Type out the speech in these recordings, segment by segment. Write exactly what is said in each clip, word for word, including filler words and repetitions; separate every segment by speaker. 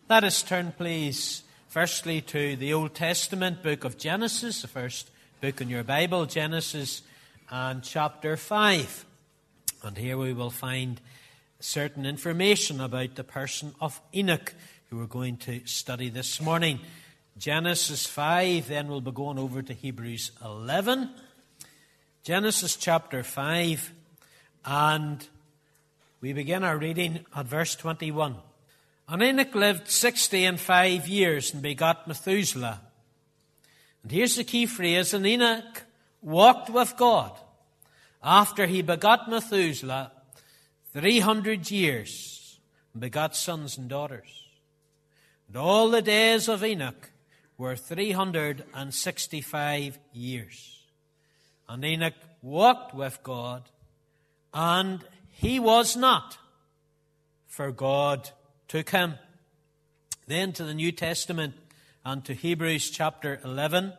Speaker 1: Let us turn, please, firstly to the Old Testament book of Genesis, the first book in your Bible, Genesis and chapter five. And here we will find certain information about the person of Enoch, who we're going to study this morning. Genesis five, then we'll be going over to Hebrews eleven. Genesis chapter five, and we begin our reading at verse twenty-one. And Enoch lived sixty and five years and begot Methuselah. And here's the key phrase: and Enoch walked with God after he begot Methuselah three hundred years and begot sons and daughters. And all the days of Enoch were three hundred and sixty-five years. And Enoch walked with God, and he was not, for God took him. Then to the New Testament and to Hebrews chapter eleven.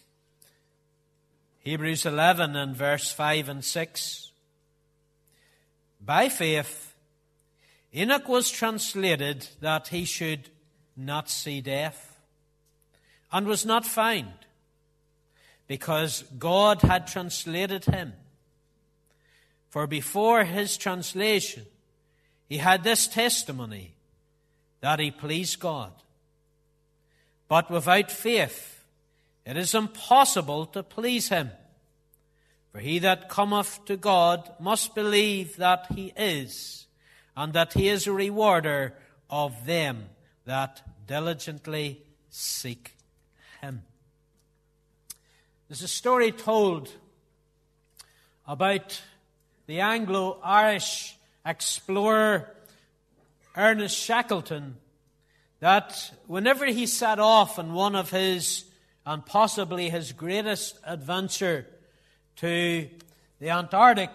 Speaker 1: Hebrews eleven and verse five and six. By faith, Enoch was translated that he should not see death, and was not found, because God had translated him. For before his translation, he had this testimony, that he pleased God. But without faith, it is impossible to please him. For he that cometh to God must believe that he is, and that he is a rewarder of them that diligently seek him. There's a story told about the Anglo-Irish explorer Ernest Shackleton, that whenever he set off on one of his, and possibly his greatest adventure, to the Antarctic,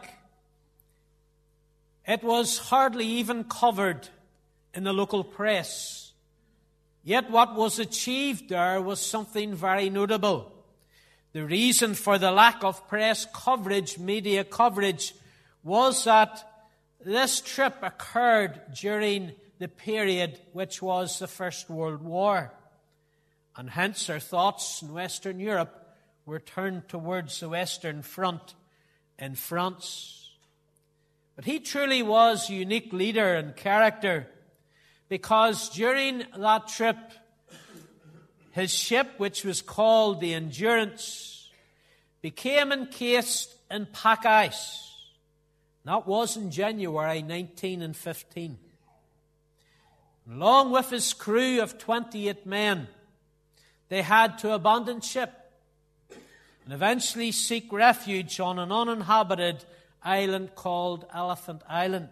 Speaker 1: it was hardly even covered in the local press. Yet what was achieved there was something very notable. The reason for the lack of press coverage, media coverage, was that this trip occurred during the period which was the First World War. And hence our thoughts in Western Europe were turned towards the Western Front in France. But he truly was a unique leader and character, because during that trip, his ship, which was called the Endurance, became encased in pack ice. That was in January nineteen fifteen. Along with his crew of twenty-eight men, they had to abandon ship and eventually seek refuge on an uninhabited island called Elephant Island.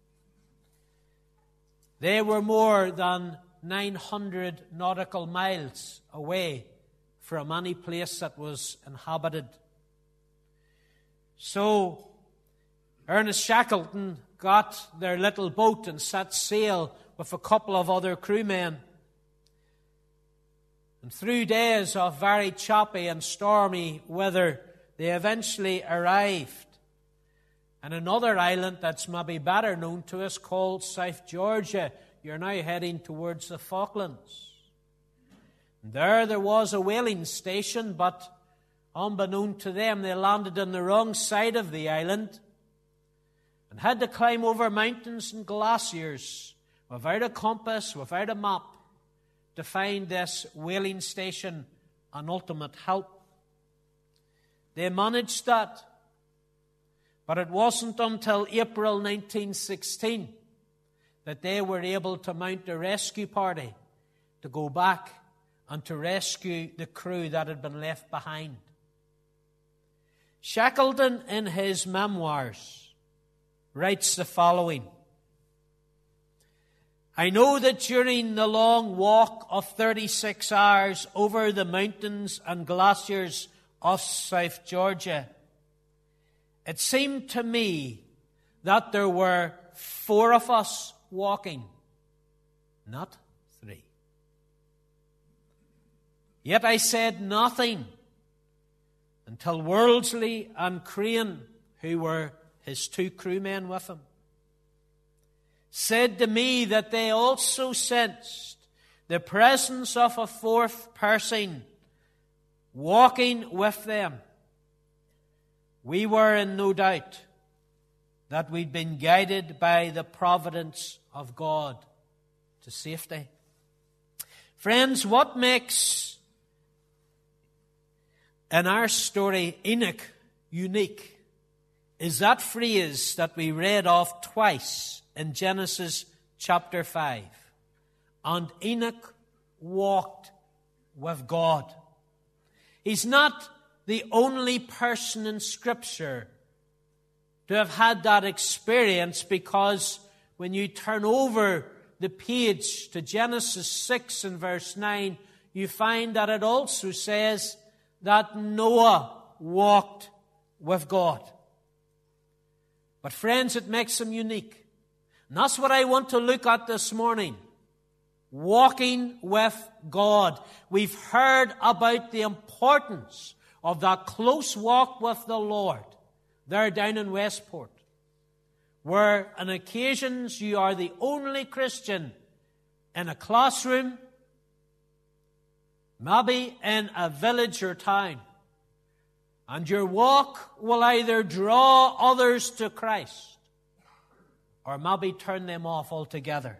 Speaker 1: They were more than nine hundred nautical miles away from any place that was inhabited. So Ernest Shackleton got their little boat and set sail with a couple of other crewmen. And through days of very choppy and stormy weather, they eventually arrived in another island that's maybe better known to us, called South Georgia. You're now heading towards the Falklands. And there there was a whaling station, but unbeknown to them, they landed on the wrong side of the island and had to climb over mountains and glaciers without a compass, without a map, to find this whaling station and ultimate help. They managed that, but it wasn't until April nineteen sixteen that they were able to mount a rescue party to go back and to rescue the crew that had been left behind. Shackleton, in his memoirs, writes the following: I know that during the long walk of thirty-six hours over the mountains and glaciers of South Georgia, it seemed to me that there were four of us walking, not three. Yet I said nothing until Worldsley and Crane, who were his two crewmen with him, said to me that they also sensed the presence of a fourth person walking with them, we were in no doubt that we'd been guided by the providence of God to safety. Friends, what makes in our story Enoch unique is that phrase that we read of twice in Genesis chapter five. And Enoch walked with God. He's not the only person in Scripture to have had that experience, because when you turn over the page to Genesis six and verse nine, you find that it also says that Noah walked with God. But friends, it makes him unique. And that's what I want to look at this morning. Walking with God. We've heard about the importance of that close walk with the Lord there down in Westport, where on occasions you are the only Christian in a classroom, maybe in a village or town, and your walk will either draw others to Christ or maybe turn them off altogether.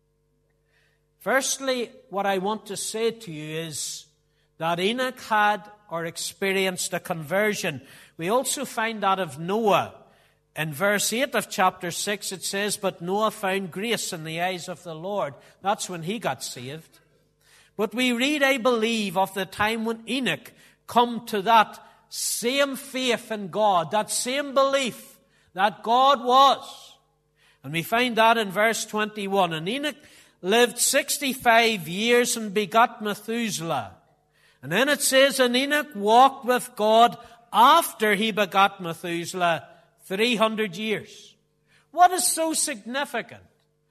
Speaker 1: Firstly, what I want to say to you is that Enoch had or experienced a conversion. We also find that of Noah. In verse eight of chapter six it says, "But Noah found grace in the eyes of the Lord." That's when he got saved. But we read, I believe, of the time when Enoch come to that same faith in God, that same belief that God was. And we find that in verse twenty-one. "And Enoch lived sixty-five years and begot Methuselah." And then it says, "And Enoch walked with God after he begot Methuselah three hundred years. What is so significant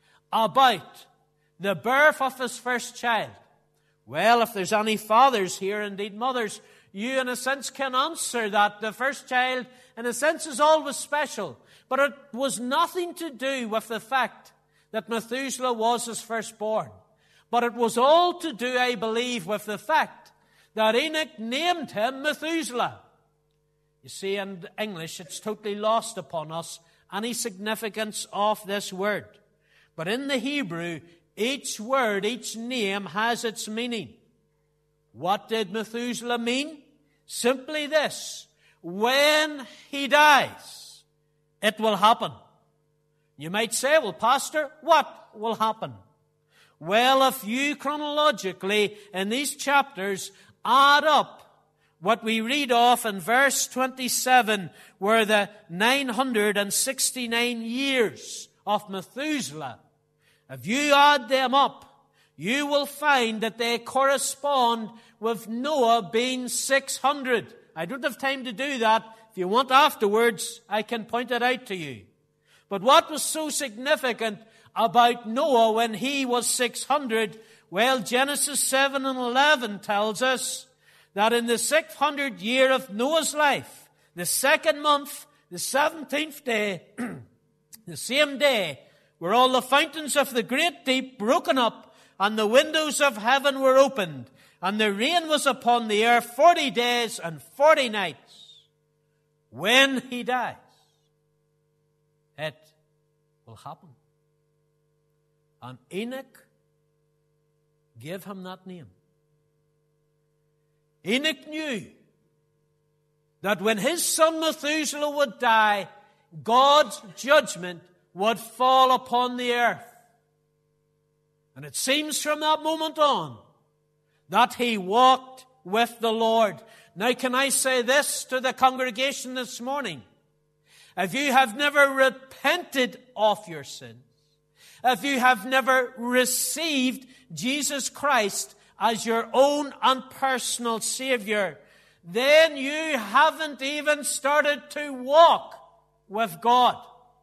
Speaker 1: about the birth of his first child? Well, if there's any fathers here, indeed mothers, you in a sense can answer that. The first child, in a sense, is always special. But it was nothing to do with the fact that Methuselah was his firstborn. But it was all to do, I believe, with the fact that Enoch named him Methuselah. You see, in English, it's totally lost upon us any significance of this word. But in the Hebrew, each word, each name has its meaning. What did Methuselah mean? Simply this: when he dies, it will happen. You might say, "Well, Pastor, what will happen?" Well, if you chronologically in these chapters add up what we read of in verse twenty-seven, were the nine hundred sixty-nine years of Methuselah. If you add them up, you will find that they correspond with Noah being six hundred. I don't have time to do that. If you want afterwards, I can point it out to you. But what was so significant about Noah when he was six hundred? Well, Genesis seven and eleven tells us that in the six hundredth year of Noah's life, the second month, the seventeenth day, the same day, were all the fountains of the great deep broken up, and the windows of heaven were opened, and the rain was upon the earth forty days and forty nights. When he dies, it will happen. And Enoch gave him that name. Enoch knew that when his son Methuselah would die, God's judgment would fall upon the earth. And it seems from that moment on that he walked with the Lord. Now, can I say this to the congregation this morning? If you have never repented of your sins, if you have never received Jesus Christ as your own and personal Savior, then you haven't even started to walk with God.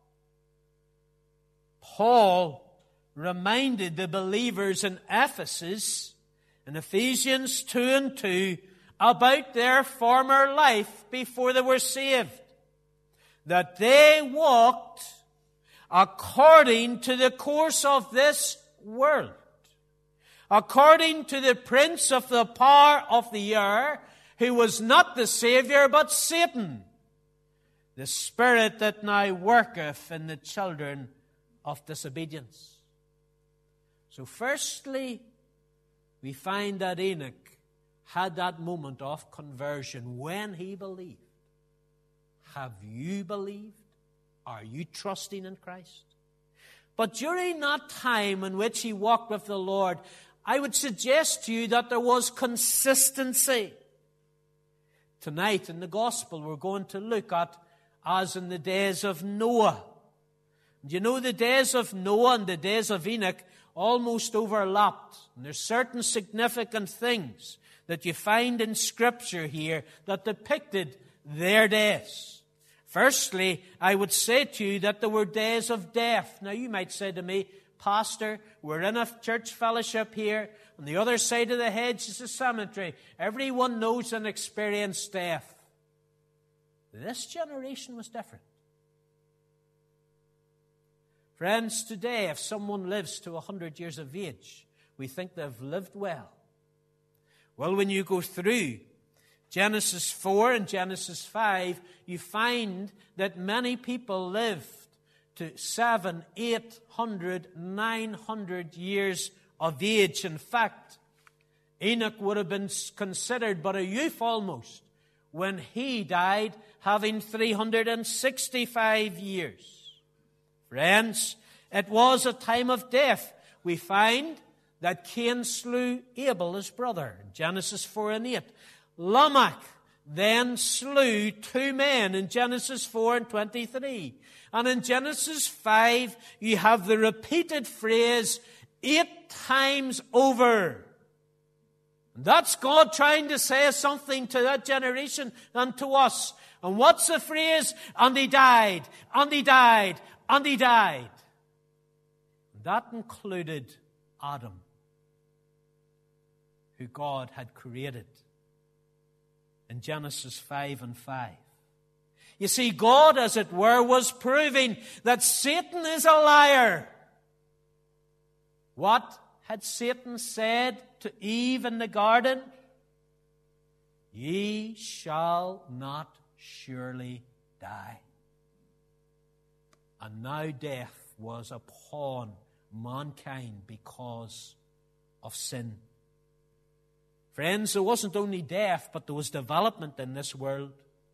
Speaker 1: Paul reminded the believers in Ephesus, in Ephesians two and two, about their former life before they were saved. That they walked according to the course of this world, according to the prince of the power of the air, who was not the Saviour, but Satan, the spirit that now worketh in the children of disobedience. So firstly, we find that Enoch had that moment of conversion when he believed. Have you believed? Are you trusting in Christ? But during that time in which he walked with the Lord, I would suggest to you that there was consistency. Tonight in the Gospel we're going to look at as in the days of Noah. And you know, the days of Noah and the days of Enoch almost overlapped. And there's certain significant things that you find in Scripture here that depicted their days. Firstly, I would say to you that there were days of death. Now you might say to me, Pastor, we're in a church fellowship here. On the other side of the hedge is a cemetery. Everyone knows and experienced death. This generation was different. Friends, today, if someone lives to one hundred years of age, we think they've lived well. Well, when you go through Genesis four and Genesis five, you find that many people lived to seven, eight hundred, nine hundred years of age. In fact, Enoch would have been considered but a youth almost when he died, having three hundred sixty-five years. Friends, it was a time of death. We find that Cain slew Abel, his brother, in Genesis four and eight. Lamech then slew two men in Genesis four and twenty-three. And in Genesis five, you have the repeated phrase, eight times over. And that's God trying to say something to that generation and to us. And what's the phrase? And he died, and he died, and he died. That included Adam, who God had created in Genesis five and five. You see, God, as it were, was proving that Satan is a liar. What had Satan said to Eve in the garden? Ye shall not surely die. And now death was upon mankind because of sin. Friends, there wasn't only death, but there was development in this world.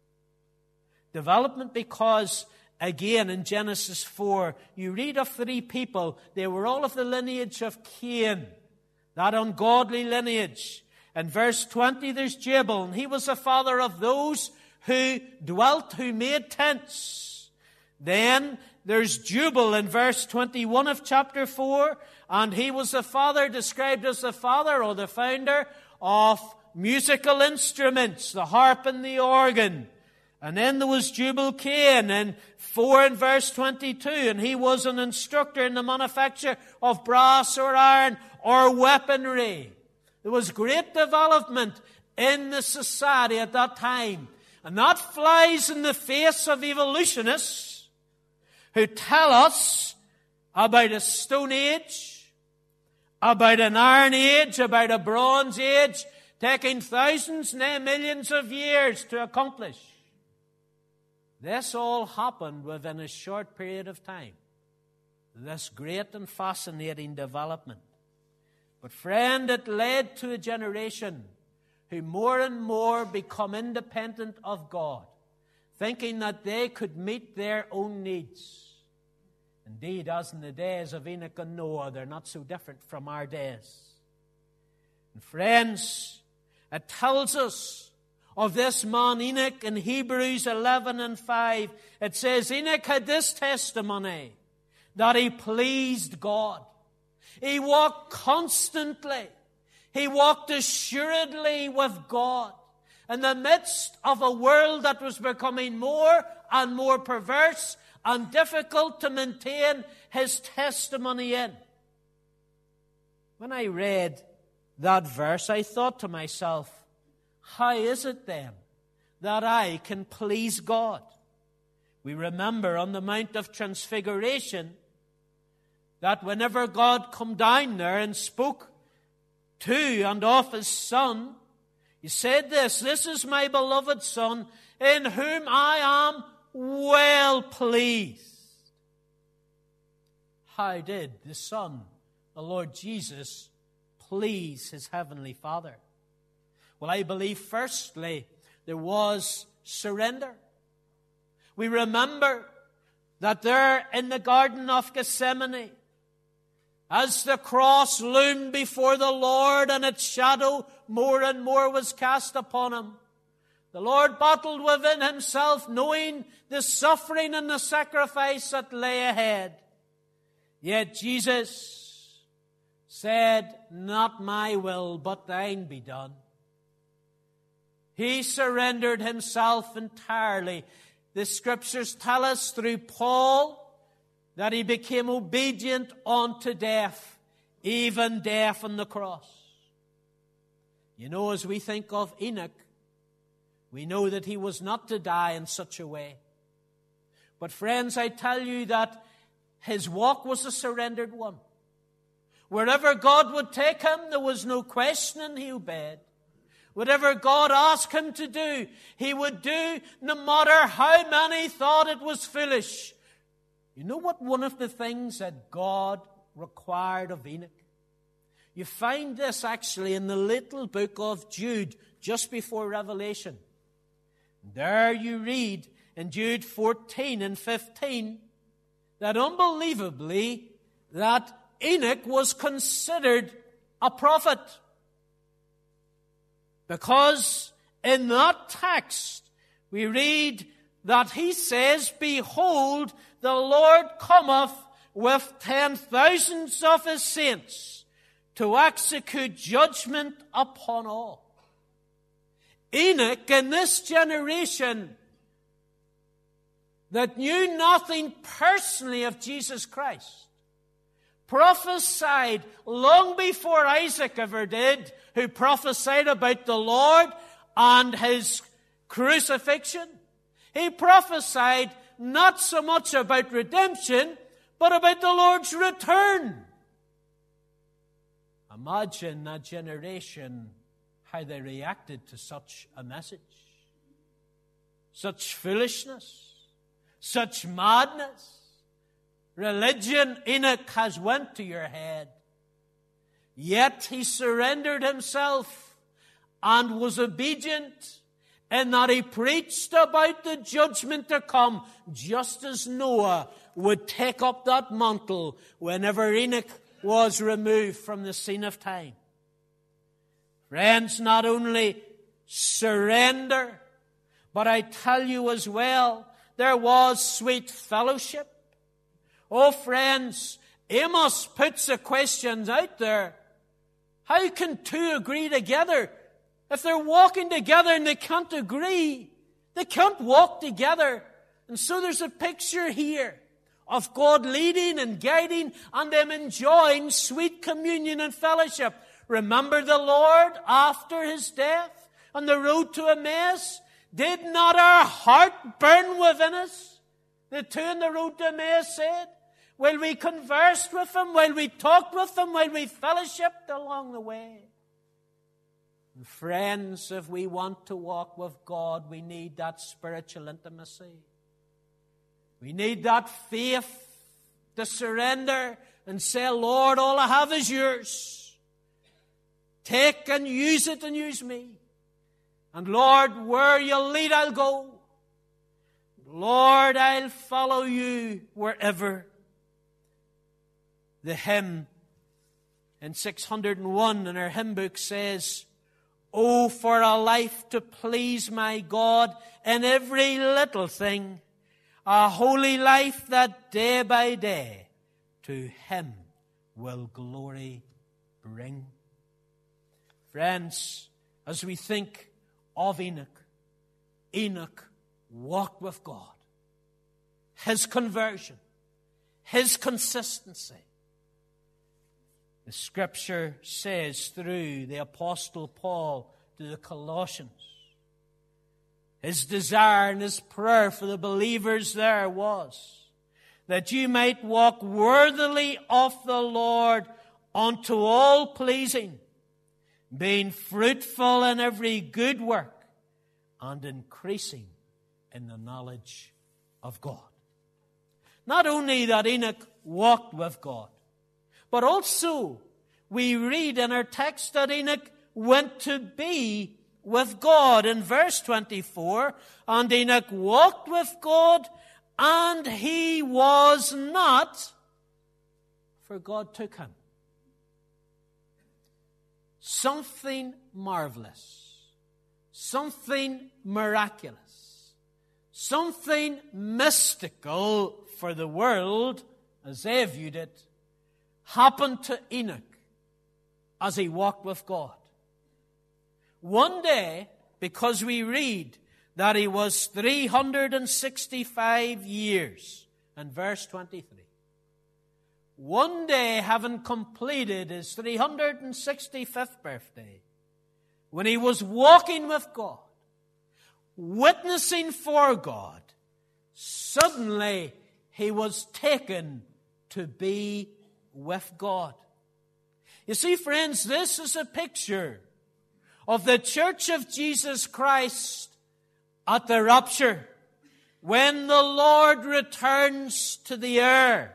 Speaker 1: Development because, again, in Genesis four, you read of three people. They were all of the lineage of Cain, that ungodly lineage. In verse twenty, there's Jabal, and he was the father of those who dwelt, who made tents. Then there's Jubal in verse twenty-one of chapter four, and he was the father, described as the father or the founder of musical instruments, the harp and the organ. And then there was Tubal-Cain in four and verse twenty-two, and he was an instructor in the manufacture of brass or iron or weaponry. There was great development in the society at that time. And that flies in the face of evolutionists who tell us about a Stone Age, about an Iron Age, about a Bronze Age, taking thousands, nay, millions of years to accomplish. This all happened within a short period of time. This great and fascinating development. But friend, it led to a generation who more and more become independent of God, thinking that they could meet their own needs. Indeed, as in the days of Enoch and Noah, they're not so different from our days. And friends, it tells us of this man Enoch in Hebrews eleven and five. It says, Enoch had this testimony, that he pleased God. He walked constantly. He walked assuredly with God in the midst of a world that was becoming more and more perverse and difficult to maintain his testimony in. When I read that verse, I thought to myself, how is it then that I can please God? We remember on the Mount of Transfiguration that whenever God come down there and spoke to and of his Son, he said this, "This is my beloved Son, in whom I am well pleased." How did the Son, the Lord Jesus, please his heavenly Father? Well, I believe firstly there was surrender. We remember that there in the Garden of Gethsemane, as the cross loomed before the Lord and its shadow more and more was cast upon him, the Lord battled within himself, knowing the suffering and the sacrifice that lay ahead. Yet Jesus said, "Not my will, but thine be done." He surrendered himself entirely. The Scriptures tell us through Paul that he became obedient unto death, even death on the cross. You know, as we think of Enoch, we know that he was not to die in such a way. But friends, I tell you that his walk was a surrendered one. Wherever God would take him, there was no questioning, he obeyed. Whatever God asked him to do, he would do, no matter how many thought it was foolish. You know what one of the things that God required of Enoch? You find this actually in the little book of Jude, just before Revelation. There you read in Jude fourteen and fifteen that unbelievably that Enoch was considered a prophet. Because in that text we read that he says, "Behold, the Lord cometh with ten thousands of his saints to execute judgment upon all." Enoch, in this generation that knew nothing personally of Jesus Christ, prophesied long before Isaac ever did, who prophesied about the Lord and his crucifixion. He prophesied not so much about redemption, but about the Lord's return. Imagine that generation, how they reacted to such a message. Such foolishness, such madness. Religion, Enoch, has went to your head. Yet he surrendered himself and was obedient in that he preached about the judgment to come, just as Noah would take up that mantle whenever Enoch was removed from the scene of time. Friends, not only surrender, but I tell you as well, there was sweet fellowship. Oh, friends, Amos puts the questions out there. How can two agree together? If they're walking together and they can't agree, they can't walk together. And so there's a picture here of God leading and guiding and them enjoying sweet communion and fellowship. Remember the Lord after his death on the road to Emmaus? Did not our heart burn within us? The two on the road to Emmaus said, while we conversed with him, while we talked with him, while we fellowshipped along the way. And friends, if we want to walk with God, we need that spiritual intimacy. We need that faith to surrender and say, "Lord, all I have is yours. Take and use it and use me. And Lord, where you lead, I'll go. Lord, I'll follow you wherever." The hymn in six hundred one in our hymn book says, "Oh, for a life to please my God in every little thing, a holy life that day by day to him will glory bring." Friends, as we think of Enoch, Enoch walked with God. His conversion, his consistency. The Scripture says through the Apostle Paul to the Colossians, his desire and his prayer for the believers there was that you might walk worthily of the Lord unto all pleasing, being fruitful in every good work and increasing in the knowledge of God. Not only that Enoch walked with God, but also we read in our text that Enoch went to be with God. In verse twenty-four, and Enoch walked with God, and he was not, for God took him. Something marvelous, something miraculous, something mystical for the world, as they viewed it, happened to Enoch as he walked with God. One day, because we read that he was three hundred sixty-five years, in verse twenty-three. One day, having completed his three hundred sixty-fifth birthday, when he was walking with God, witnessing for God, suddenly he was taken to be with God. You see, friends, this is a picture of the Church of Jesus Christ at the rapture, when the Lord returns to the earth.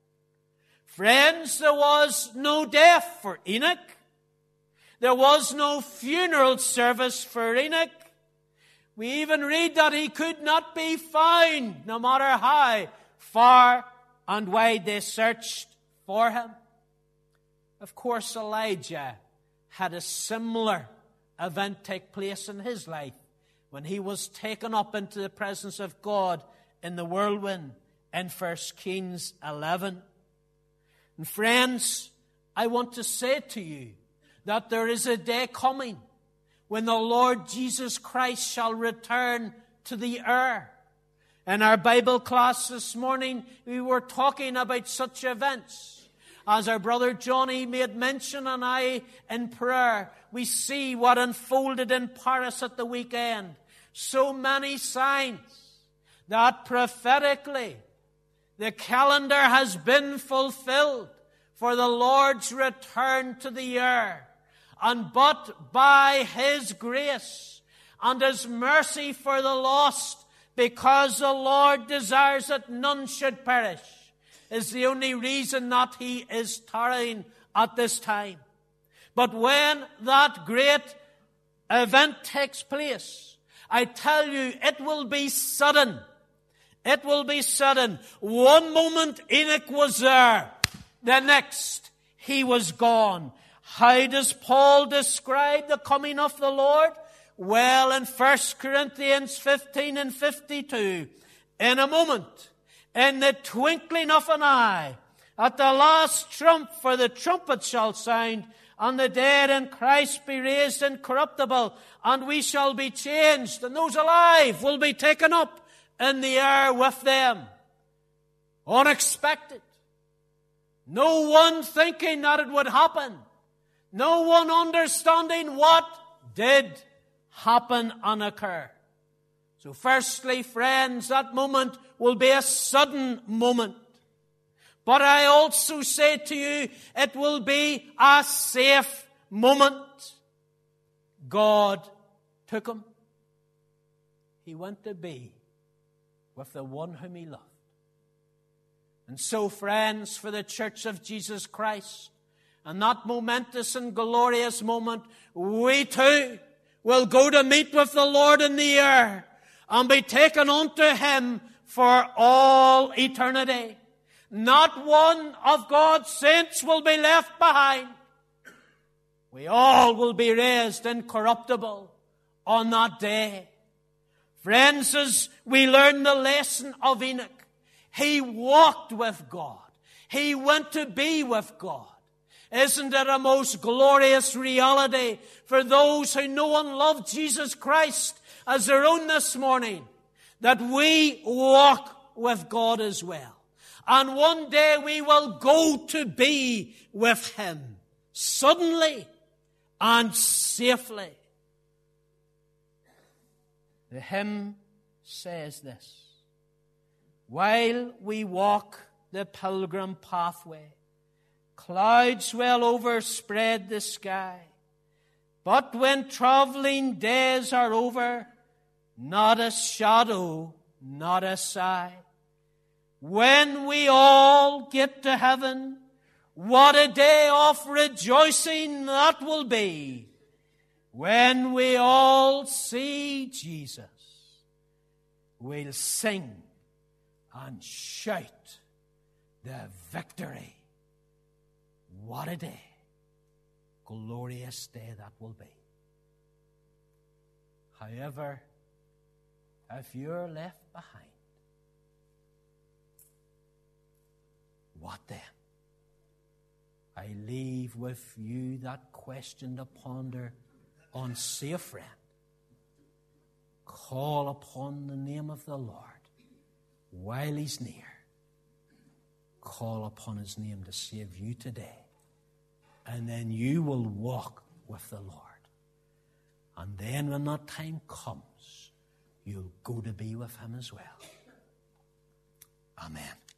Speaker 1: Friends, there was no death for Enoch. There was no funeral service for Enoch. We even read that he could not be found, no matter how far and wide they searched for him. Of course, Elijah had a similar event take place in his life when he was taken up into the presence of God in the whirlwind in First Kings eleven. And friends, I want to say to you that there is a day coming when the Lord Jesus Christ shall return to the earth. In our Bible class this morning, we were talking about such events. As our brother Johnny made mention, and I in prayer, we see what unfolded in Paris at the weekend. So many signs that prophetically the calendar has been fulfilled for the Lord's return to the earth. And but by His grace and His mercy for the lost, because the Lord desires that none should perish, is the only reason that He is tarrying at this time. But when that great event takes place, I tell you, it will be sudden. It will be sudden. One moment Enoch was there. The next, he was gone. How does Paul describe the coming of the Lord? Well, in First Corinthians fifteen and fifty-two, in a moment, in the twinkling of an eye, at the last trump, for the trumpet shall sound, and the dead in Christ be raised incorruptible, and we shall be changed, and those alive will be taken up in the air with them. Unexpected. No one thinking that it would happen. No one understanding what did happen and occur. So firstly, friends, that moment will be a sudden moment. But I also say to you, it will be a safe moment. God took him. He went to be with the one whom He loved. And so, friends, for the Church of Jesus Christ, and that momentous and glorious moment, we too will go to meet with the Lord in the air and be taken unto Him for all eternity. Not one of God's saints will be left behind. We all will be raised incorruptible on that day. Friends, as we learn the lesson of Enoch, he walked with God. He went to be with God. Isn't it a most glorious reality for those who know and love Jesus Christ as their own this morning, that we walk with God as well? And one day we will go to be with Him, suddenly and safely. The hymn says this: while we walk the pilgrim pathway, clouds well overspread the sky. But when traveling days are over, not a shadow, not a sigh. When we all get to heaven, what a day of rejoicing that will be. When we all see Jesus, we'll sing and shout the victory. What a day. Glorious day that will be. However, if you're left behind, what then? I leave with you that question to ponder on. Say, friend, call upon the name of the Lord while He's near. Call upon His name to save you today. And then you will walk with the Lord. And then when that time comes, you'll go to be with Him as well. Amen.